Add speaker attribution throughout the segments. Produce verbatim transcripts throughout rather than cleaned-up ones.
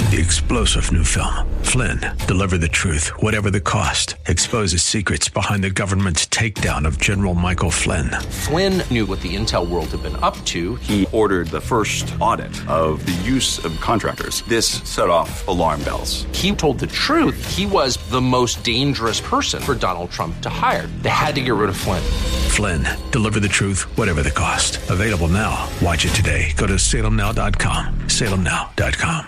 Speaker 1: The explosive new film, Flynn, deliver the truth, whatever the cost, exposes secrets behind the government's takedown of General Michael Flynn.
Speaker 2: Flynn knew what the intel world had been up to.
Speaker 3: He ordered the first audit of the use of contractors. This set off alarm bells.
Speaker 2: He told the truth. He was the most dangerous person for Donald Trump to hire. They had to get rid of Flynn.
Speaker 1: Flynn, deliver the truth, whatever the cost. Available now. Watch it today. Go to salem now dot com. salem now dot com.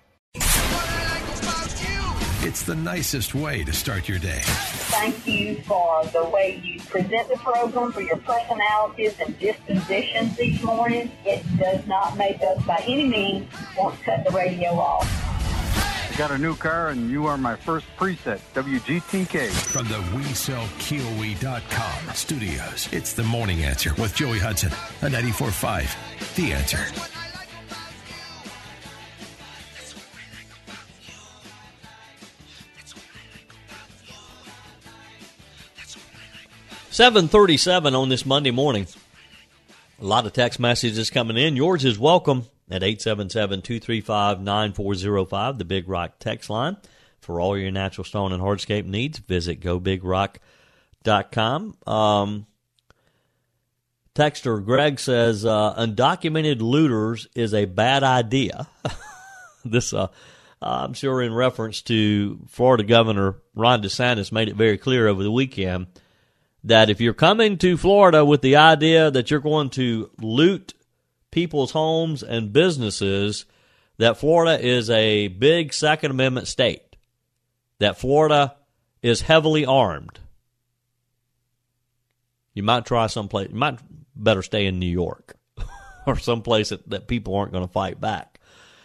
Speaker 1: It's the nicest way to start your day.
Speaker 4: Thank you for the way you present the program, for your personalities and dispositions each morning. It does not make us by any means want to cut the radio off.
Speaker 5: I got a new car and you are my first preset, W G T K.
Speaker 1: From the we sell kiowee dot com studios, it's The Morning Answer with Joey Hudson on ninety-four point five. The Answer.
Speaker 6: seven thirty-seven on this Monday morning. A lot of text messages coming in. Yours is welcome at eight seven seven, two three five, nine four zero five, the Big Rock text line. For all your natural stone and hardscape needs, visit go big rock dot com. Um, texter Greg says, uh, undocumented looters is a bad idea. this, uh, I'm sure in reference to Florida Governor Ron DeSantis made it very clear over the weekend that if you're coming to Florida with the idea that you're going to loot people's homes and businesses, that Florida is a big Second Amendment state, that Florida is heavily armed, you might try someplace, you might better stay in New York or someplace that, that people aren't going to fight back.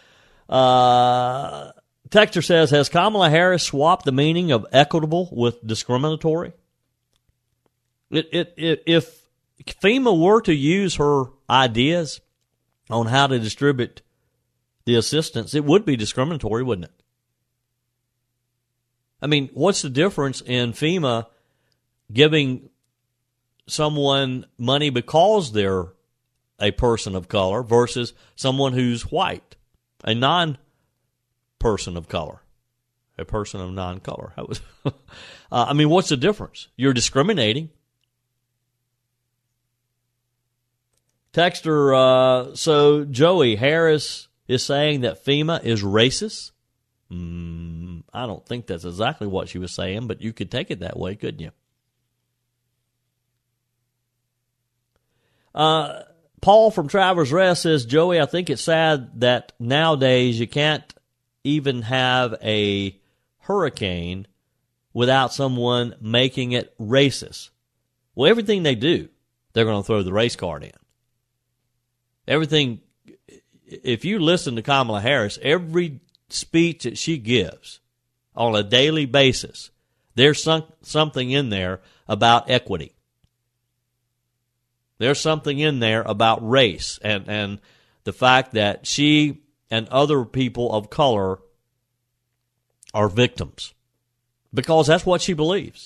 Speaker 6: Uh, Texter says, has Kamala Harris swapped the meaning of equitable with discriminatory? It, it, it, if FEMA were to use her ideas on how to distribute the assistance, it would be discriminatory, wouldn't it? I mean, what's the difference in FEMA giving someone money because they're a person of color versus someone who's white, a non-person of color, a person of non-color? That was, uh, I mean, what's the difference? You're discriminating. Texter, uh, so Joey, Harris is saying that FEMA is racist. Mm, I don't think that's exactly what she was saying, but you could take it that way, couldn't you? Uh, Paul from Travelers Rest says, Joey, I think it's sad that nowadays you can't even have a hurricane without someone making it racist. Well, everything they do, they're going to throw the race card in. Everything, if you listen to Kamala Harris, every speech that she gives on a daily basis, there's some, something in there about equity. There's something in there about race and, and the fact that she and other people of color are victims, because that's what she believes.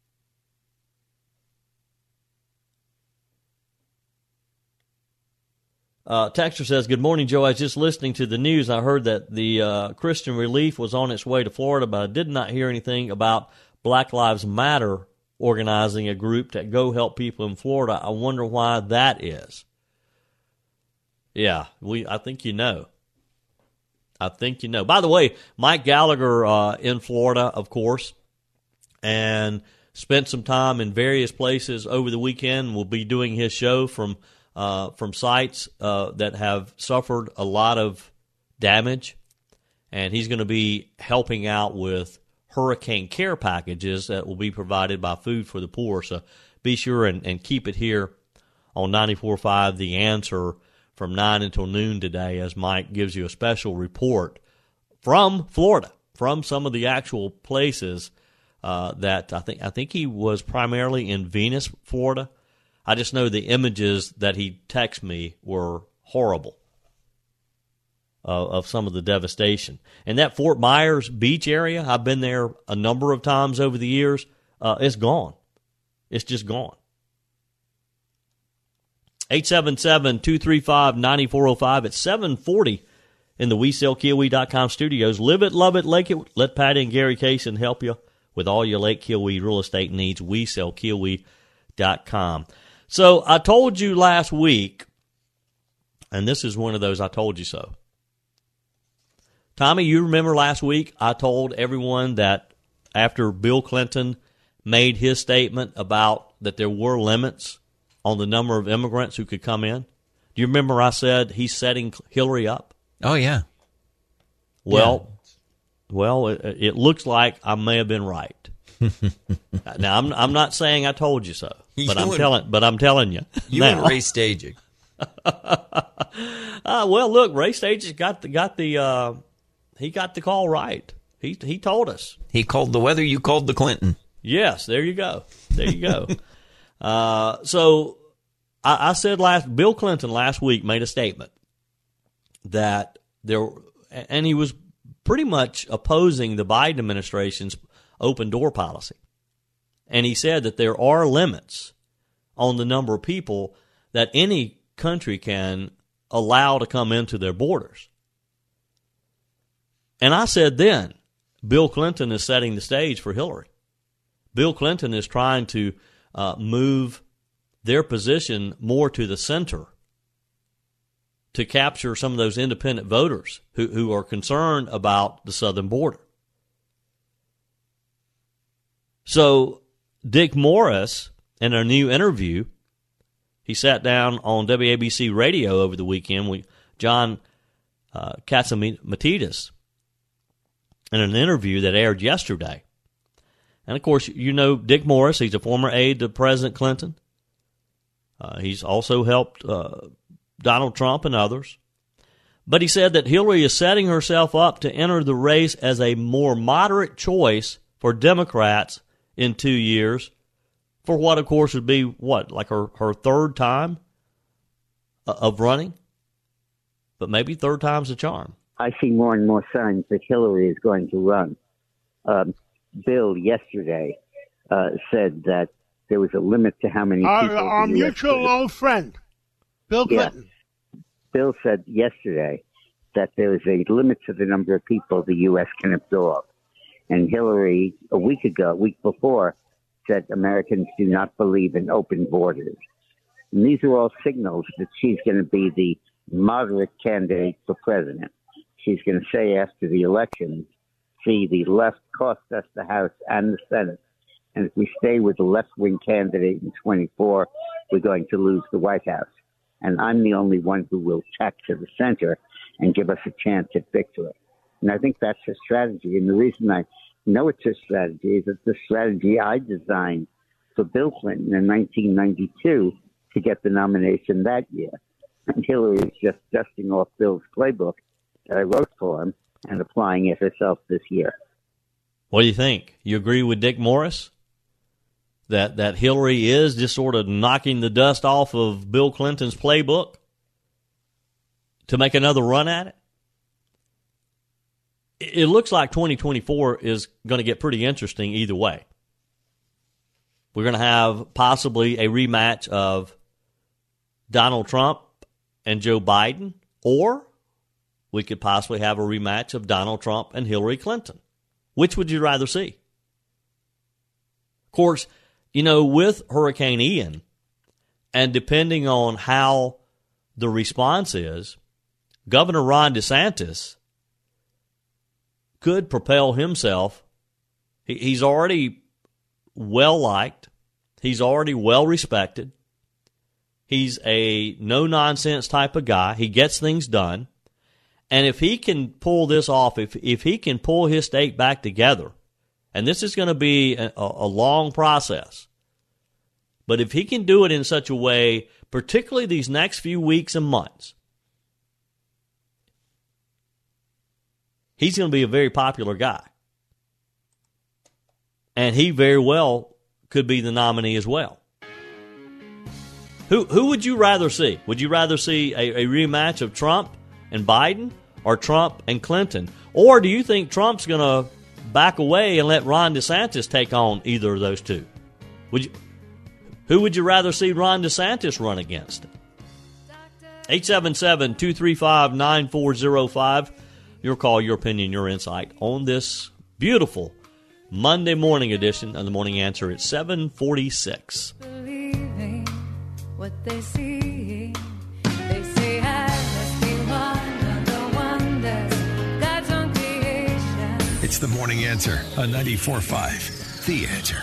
Speaker 6: Uh, Texter says, good morning, Joe. I was just listening to the news. I heard that the uh, Christian Relief was on its way to Florida, but I did not hear anything about Black Lives Matter organizing a group to go help people in Florida. I wonder why that is. Yeah, we. I think you know. I think you know. By the way, Mike Gallagher uh, in Florida, of course, and spent some time in various places over the weekend. Will be doing his show from Uh, from sites uh, that have suffered a lot of damage, and he's going to be helping out with hurricane care packages that will be provided by Food for the Poor. So be sure and, and keep it here on ninety-four point five The Answer from nine until noon today as Mike gives you a special report from Florida, from some of the actual places uh, that I think I think he was primarily in Venus, Florida. I just know the images that he texted me were horrible uh, of some of the devastation. And that Fort Myers beach area, I've been there a number of times over the years, uh, it's gone. It's just gone. eight seven seven, two three five, nine four zero five. It's seven forty in the we sell kiwi dot com studios. Live it, love it, like it. Let Patty and Gary Kaysen help you with all your Lake Kiwi real estate needs. we sell kiwi dot com. So I told you last week, and this is one of those I told you so. Tommy, you remember last week I told everyone that after Bill Clinton made his statement about that there were limits on the number of immigrants who could come in. Do you remember I said he's setting Hillary up?
Speaker 7: Oh, yeah.
Speaker 6: Well, yeah. well, it, it looks like I may have been right. Now, I'm I'm not saying I told you so, but you I'm telling but I'm telling you.
Speaker 7: You
Speaker 6: now.
Speaker 7: and Ray Stagig.
Speaker 6: uh, well, look, Ray Stagig got the got the uh, he got the call right. He he told us.
Speaker 7: He called the weather. You called the Clinton.
Speaker 6: Yes, there you go. There you go. uh, so I, I said last Bill Clinton last week made a statement that there, and he was pretty much opposing the Biden administration's open door policy. And he said that there are limits on the number of people that any country can allow to come into their borders. And I said then, Bill Clinton is setting the stage for Hillary. Bill Clinton is trying to uh, move their position more to the center to capture some of those independent voters who, who are concerned about the southern border. So Dick Morris, in a new interview, he sat down on W A B C radio over the weekend with John uh, Catsimatidis in an interview that aired yesterday. And, of course, you know Dick Morris. He's a former aide to President Clinton. Uh, he's also helped uh, Donald Trump and others. But he said that Hillary is setting herself up to enter the race as a more moderate choice for Democrats in two years for what, of course, would be, what, like her, her third time of running? But maybe third time's a charm.
Speaker 8: I see more and more signs that Hillary is going to run. Um, Bill yesterday uh, said that there was a limit to how many
Speaker 9: our,
Speaker 8: people...
Speaker 9: Our mutual old friend, Bill Clinton.
Speaker 8: Yeah. Bill said yesterday that there is a limit to the number of people the U S can absorb. And Hillary, a week ago, a week before, said Americans do not believe in open borders. And these are all signals that she's going to be the moderate candidate for president. She's going to say after the election, see, the left cost us the House and the Senate. And if we stay with the left-wing candidate in twenty-four, we're going to lose the White House. And I'm the only one who will tack to the center and give us a chance at victory. And I think that's her strategy. And the reason I know it's her strategy is it's the strategy I designed for Bill Clinton in nineteen ninety-two to get the nomination that year. And Hillary is just dusting off Bill's playbook that I wrote for him and applying it herself this year.
Speaker 6: What do you think? You agree with Dick Morris? That that Hillary is just sort of knocking the dust off of Bill Clinton's playbook to make another run at it? It looks like twenty twenty-four is going to get pretty interesting either way. We're going to have possibly a rematch of Donald Trump and Joe Biden, or we could possibly have a rematch of Donald Trump and Hillary Clinton. Which would you rather see? Of course, you know, with Hurricane Ian, and depending on how the response is, Governor Ron DeSantis could propel himself. He, he's already well-liked. He's already well-respected. He's a no-nonsense type of guy. He gets things done. And if he can pull this off, if if he can pull his state back together, and this is going to be a, a long process, but if he can do it in such a way, particularly these next few weeks and months, he's going to be a very popular guy. And he very well could be the nominee as well. Who who would you rather see? Would you rather see a, a rematch of Trump and Biden, or Trump and Clinton? Or do you think Trump's going to back away and let Ron DeSantis take on either of those two? Would you? Who would you rather see Ron DeSantis run against? eight seven seven, two three five, nine four zero five. Your call, your opinion, your insight on this beautiful Monday morning edition of the Morning Answer at seven forty-six.
Speaker 10: Believing what they see. They say I must be one of the wonders God's own creation.
Speaker 1: It's the Morning Answer on ninety-four point five. The Answer.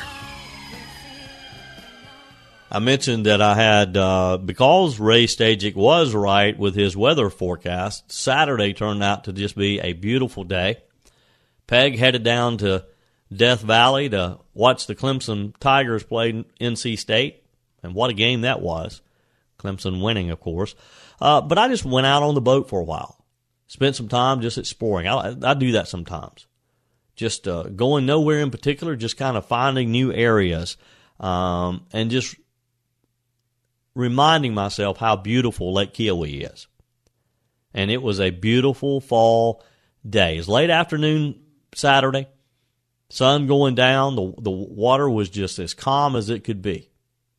Speaker 6: I mentioned that I had, uh, because Ray Stajic was right with his weather forecast, Saturday turned out to just be a beautiful day. Peg headed down to Death Valley to watch the Clemson Tigers play N C State, and what a game that was. Clemson winning, of course. Uh, but I just went out on the boat for a while. Spent some time just exploring. I, I do that sometimes. Just uh, going nowhere in particular, just kind of finding new areas, um, and just reminding myself how beautiful Lake Keowee is. And it was a beautiful fall day. It's late afternoon Saturday, sun going down, the the water was just as calm as it could be.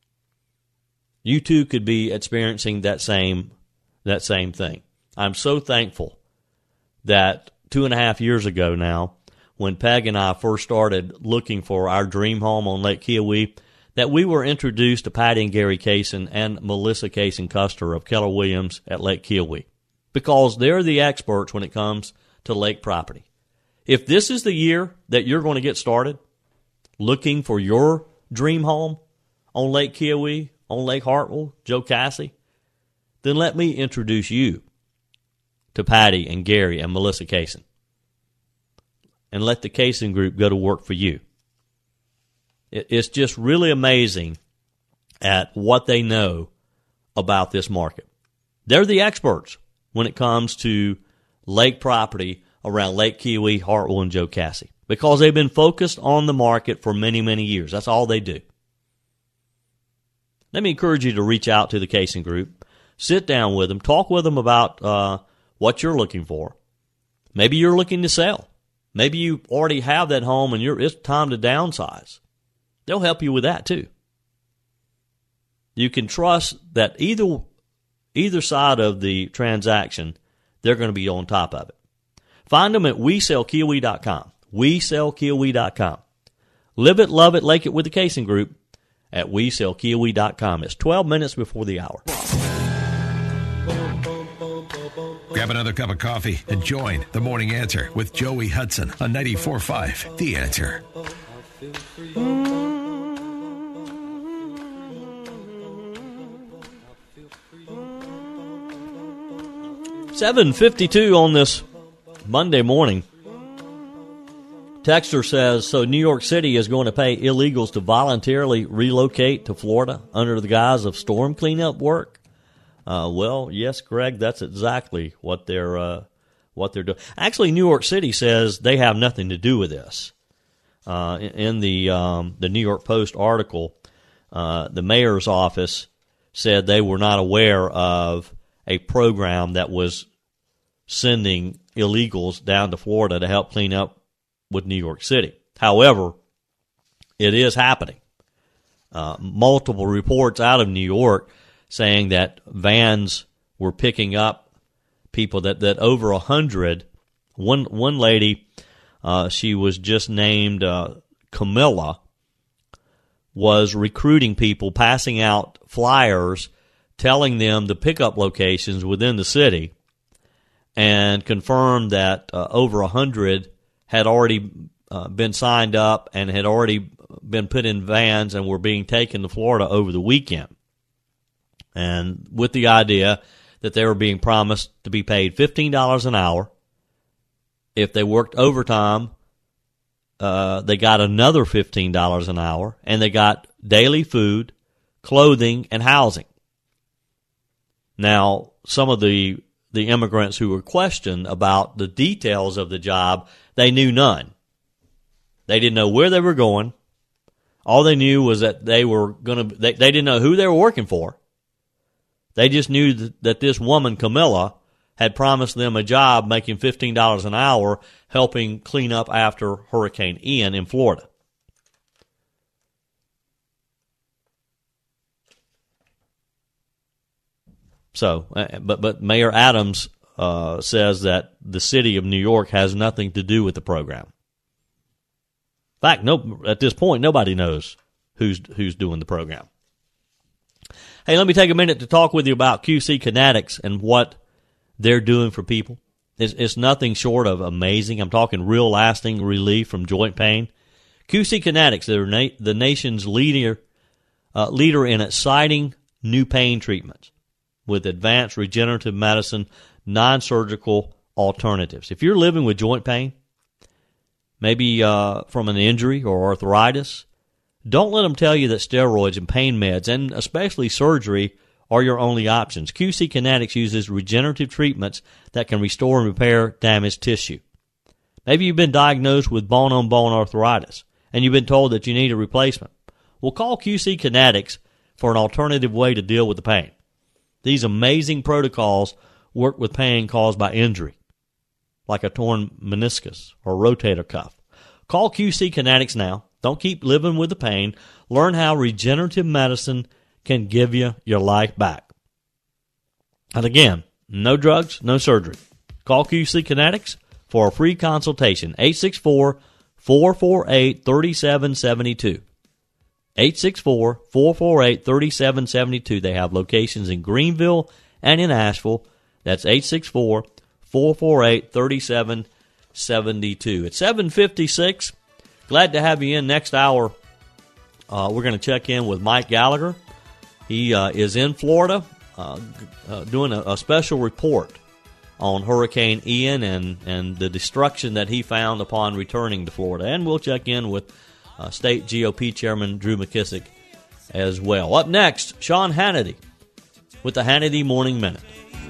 Speaker 6: You too could be experiencing that same that same thing. I'm so thankful that two and a half years ago now, when Peg and I first started looking for our dream home on Lake Keowee, that we were introduced to Patty and Gary Kaysen and Melissa Kaysen-Custer of Keller Williams at Lake Keowee, because they're the experts when it comes to lake property. If this is the year that you're going to get started looking for your dream home on Lake Keowee, on Lake Hartwell, Joe Cassie, then let me introduce you to Patty and Gary and Melissa Kaysen, and let the Kaysen Group go to work for you. It's just really amazing at what they know about this market. They're the experts when it comes to lake property around Lake Keowee, Hartwell, and Joe Cassie, because they've been focused on the market for many, many years. That's all they do. Let me encourage you to reach out to the Kaysen Group, sit down with them, talk with them about uh, what you're looking for. Maybe you're looking to sell. Maybe you already have that home and you're, it's time to downsize. They'll help you with that too. You can trust that either either side of the transaction, they're going to be on top of it. Find them at we sell keowee dot com. we sell keowee dot com. Live it, love it, lake it with the Kaysen Group at we sell keowee dot com. It's twelve minutes before the hour.
Speaker 1: Grab another cup of coffee and join the Morning Answer with Joey Hudson on ninety-four point five. The Answer.
Speaker 6: seven fifty-two on this Monday morning. Texter says, so New York City is going to pay illegals to voluntarily relocate to Florida under the guise of storm cleanup work. Uh, well, yes, Greg, that's exactly what they're uh, what they're doing. Actually, New York City says they have nothing to do with this. Uh, in the um, the New York Post article, uh, the mayor's office said they were not aware of a program that was sending illegals down to Florida to help clean up with New York City. However, it is happening. Uh, multiple reports out of New York saying that vans were picking up people, that, that over a hundred. One, one lady, uh, she was just named uh, Camilla, was recruiting people, passing out flyers telling them the pickup locations within the city, and confirmed that uh, over a hundred had already uh, been signed up and had already been put in vans and were being taken to Florida over the weekend. And with the idea that they were being promised to be paid fifteen dollars an hour. If they worked overtime, uh, they got another fifteen dollars an hour, and they got daily food, clothing, and housing. Now, some of the the immigrants who were questioned about the details of the job, they knew none. They didn't know where they were going. All they knew was that they were going to, they, they didn't know who they were working for. They just knew that, that this woman, Camilla, had promised them a job making fifteen dollars an hour helping clean up after Hurricane Ian in Florida. So, uh, but but Mayor Adams uh, says that the city of New York has nothing to do with the program. In fact, no, at this point, nobody knows who's who's doing the program. Hey, let me take a minute to talk with you about Q C Kinetics and what they're doing for people. It's, it's nothing short of amazing. I'm talking real lasting relief from joint pain. Q C Kinetics, they're na- the nation's leader, uh, leader in exciting new pain treatments with advanced regenerative medicine, non-surgical alternatives. If you're living with joint pain, maybe uh, from an injury or arthritis, don't let them tell you that steroids and pain meds, and especially surgery, are your only options. Q C Kinetics uses regenerative treatments that can restore and repair damaged tissue. Maybe you've been diagnosed with bone-on-bone arthritis, and you've been told that you need a replacement. Well, call Q C Kinetics for an alternative way to deal with the pain. These amazing protocols work with pain caused by injury, like a torn meniscus or rotator cuff. Call Q C Kinetics now. Don't keep living with the pain. Learn how regenerative medicine can give you your life back. And again, no drugs, no surgery. Call Q C Kinetics for a free consultation. eight six four, four four eight, three seven seven two. eight six four, four four eight, three seven seven two. They have locations in Greenville and in Asheville. That's eight six four, four four eight, three seven seven two. It's seven fifty-six. Glad to have you in next hour. Uh, we're going to check in with Mike Gallagher. He uh, is in Florida uh, uh, doing a, a special report on Hurricane Ian and, and the destruction that he found upon returning to Florida. And we'll check in with uh, State G O P Chairman Drew McKissick as well. Up next, Sean Hannity with the Hannity Morning Minute.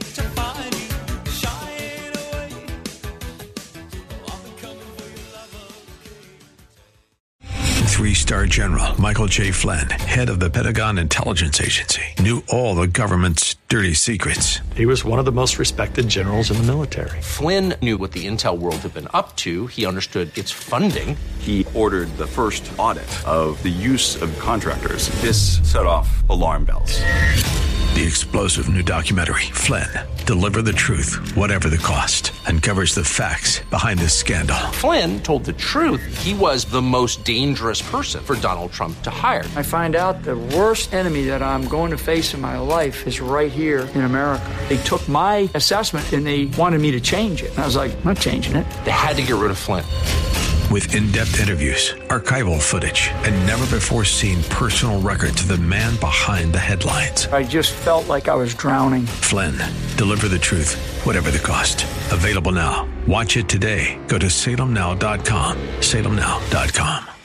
Speaker 1: Three-star general Michael J. Flynn, head of the Pentagon Intelligence Agency, knew all the government's dirty secrets.
Speaker 11: He was one of the most respected generals in the military.
Speaker 2: Flynn knew what the intel world had been up to. He understood its funding.
Speaker 3: He ordered the first audit of the use of contractors. This set off alarm bells.
Speaker 1: The explosive new documentary, Flynn, Deliver the Truth, Whatever the Cost, uncovers the facts behind this scandal.
Speaker 2: Flynn told the truth. He was the most dangerous person for Donald Trump to hire.
Speaker 12: I find out the worst enemy that I'm going to face in my life is right here in America. They took my assessment and they wanted me to change it. And I was like, I'm not changing it.
Speaker 2: They had to get rid of Flynn.
Speaker 1: With in-depth interviews, archival footage, and never-before-seen personal records of the man behind the headlines.
Speaker 12: I just felt like I was drowning.
Speaker 1: Flynn, Deliver the Truth, Whatever the Cost. Available now. Watch it today. Go to salem now dot com. salem now dot com.